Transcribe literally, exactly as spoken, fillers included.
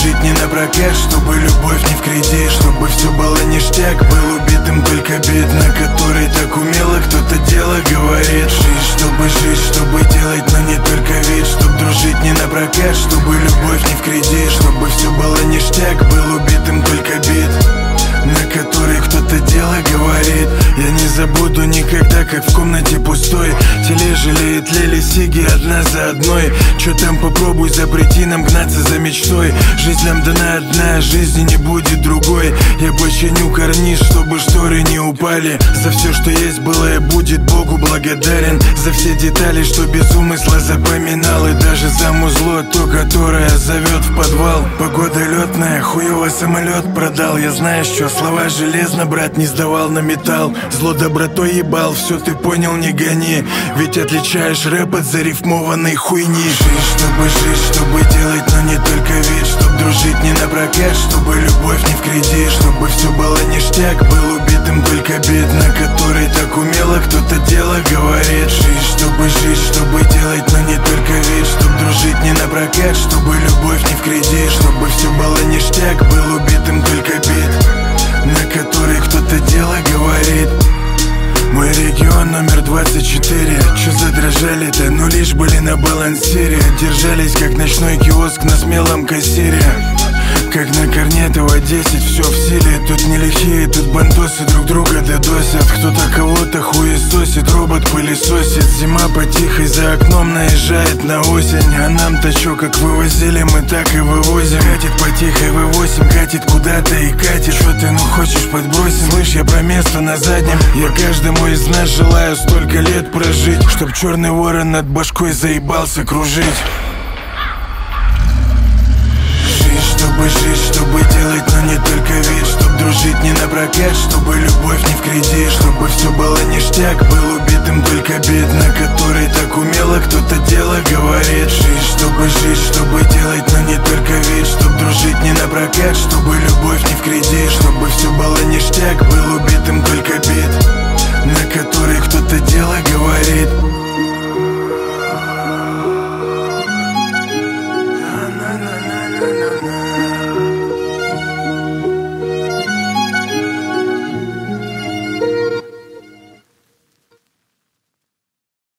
дружить не напрокат, чтобы любовь не в кредит, чтобы все было ништяк. Был убитым только бит, на который так умело кто-то дело говорит. Жить, чтобы жить, чтобы делать, но не только вид. Чтоб дружить не напрокат, чтобы любовь не в кредит, чтобы все было ништяк. Был убитым только бит, на который кто-то дело говорит. Я не забуду никогда, как в комнате пустой тележили и тлели сиги одна за одной. Чё там попробуй, запрети нам гнаться за мечтой. Жизнь нам дана одна, жизни не будет другой. Я починю карниз, чтобы шторы не упали. За все, что есть, было и будет, Богу благодарен. За все детали, что без умысла запоминал. И даже за музло, то, которое зовет в подвал. Погода летная, хуёво самолет продал. Я знаю, что слова железно, брат, не сдавал на металл. Зло добротой ебал, все ты понял, не гони. Ведь отличаешь рэп от зарифмованной хуйни. Жить, чтобы жить, чтобы делать, но не только вид. Чтоб дружить не напрокат, чтобы любовь не в кредит, чтобы все было ништяк. Был убитым только бит, на который так умело кто-то дело говорит. Жить, чтобы жить, чтобы делать, но не только вид. Чтоб дружить не напрокат, чтобы любовь не в кредит, чтобы все было ништяк. Был убитым только бит, на который кто-то дело говорит. Мой регион номер двадцать четыре. Чё задрожали-то, ну лишь были на балансире. Держались как ночной киоск на смелом кассире. Как на Корнетова десять, все в силе. Тут не лихие, тут бандосы друг друга додосят. Кто-то кого-то хуесосит, робот пылесосит. Зима потихой за окном наезжает на осень. А нам-то чё, как вывозили, мы так и вывозим. Катит потихой вэ восемь, катит куда-то и катит. Чё ты, ну хочешь подбросим? Слышь, я про место на заднем. Я каждому из нас желаю столько лет прожить, чтоб черный ворон над башкой заебался кружить. Чтобы жить, чтобы делать, но не только вид. Чтоб дружить не напрокат, чтобы любовь не в кредит, чтобы все было ништяк. Был убитым только бит, на который так умело кто-то дело говорит. Жить, чтобы жить, чтобы делать, но не только вид. Чтоб дружить не напрокат, чтобы любовь не в кредит, чтобы все было ништяк. Был убитым только бит,